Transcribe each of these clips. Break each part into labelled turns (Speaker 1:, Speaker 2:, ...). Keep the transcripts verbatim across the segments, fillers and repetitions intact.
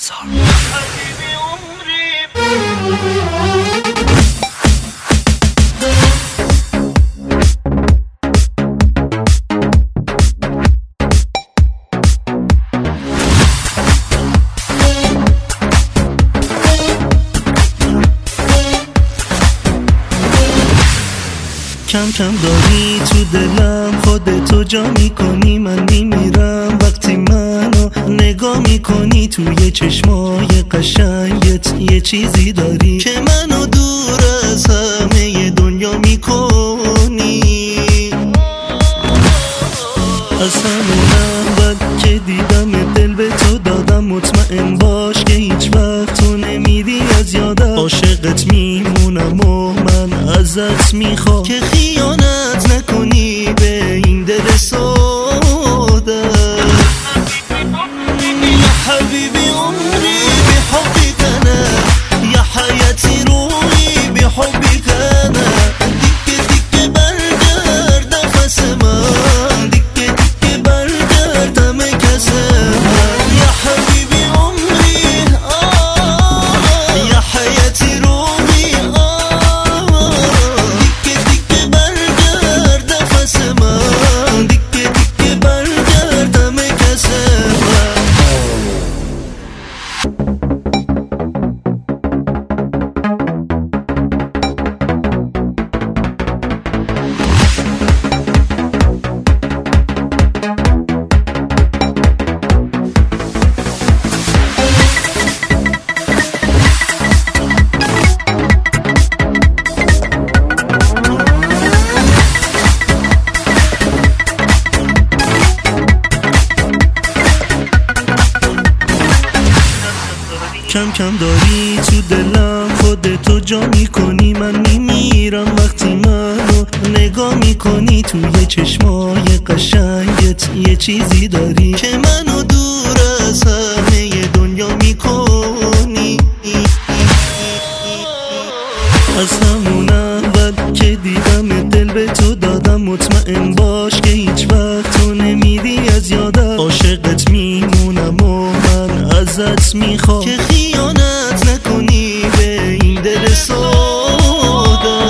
Speaker 1: هزار.
Speaker 2: کم کم داری تو دلم، خودتو جا میکنی، من میمیرم وقتی منو نگاه میکنی. توی چشمای قشنگت یه چیزی داری که منو دور از همه دنیا میکنی. از همون اول که دیدم دل به تو دادم، مطمئن باش که هیچ وقت تو نمیری از یادم. عاشقت میمونم و من ازت میخوام که خیانت نکنی به این دل ساده. یا حبیبی عمری بحبك انا، یا حیاتی روحی بحبك انا. دیگه دیگه برگرد نفس من، دیگه دیگه برگرد همه کس من. یا حبیبی عمری آه، یا حیاتی روحی آه. دیگه دیگه برگرد نفس من، دیگه دیگه برگرد همه کس من. کم کم داری تو دلم، خودتو جا میکنی، من میمیرم وقتی منو نگاه میکنی. توی چشمای قشنگت یه چیزی داری که منو دور از همه دنیا میکنی. از همون اول که دیدم دل به تو دادم، مطمئن باش که هیچ وقت تو نمیری از یادم. عاشقت میمونم و من ازت میخوام که خیانت نکنی به این دل ساده.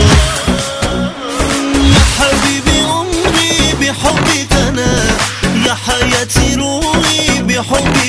Speaker 2: یا حبیبی عمری بحبك انا، یا حیاتی روحی بحبك